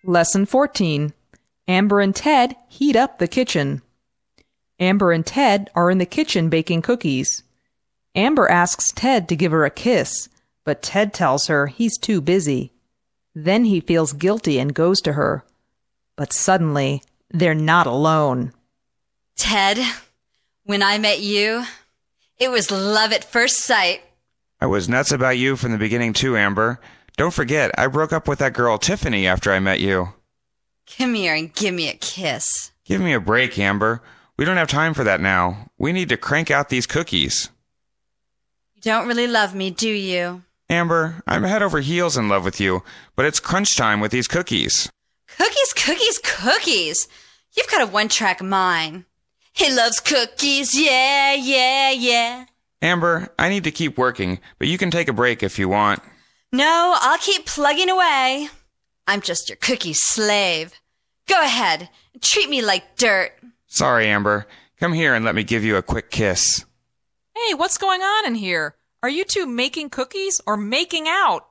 Lesson 14. Amber and Ted heat up the kitchen. Amber and Ted are in the kitchen baking cookies. Amber asks Ted to give her a kiss, but Ted tells her he's too busy. Then he feels guilty and goes to her. But suddenly, they're not alone. Ted, when I met you, it was love at first sight. I was nuts about you from the beginning too, Amber. Don't forget, I broke up with that girl Tiffany after I met you. Come here and give me a kiss. Give me a break, Amber. We don't have time for that now. We need to crank out these cookies. You don't really love me, do you? Amber, I'm head over heels in love with you, but it's crunch time with these cookies. Cookies, cookies, cookies. You've got a one-track mind. He loves cookies, yeah, yeah, yeah. Amber, I need to keep working, but you can take a break if you want. No, I'll keep plugging away. I'm just your cookie slave. Go ahead, treat me like dirt. Sorry, Amber. Come here and let me give you a quick kiss. Hey, what's going on in here? Are you two making cookies or making out?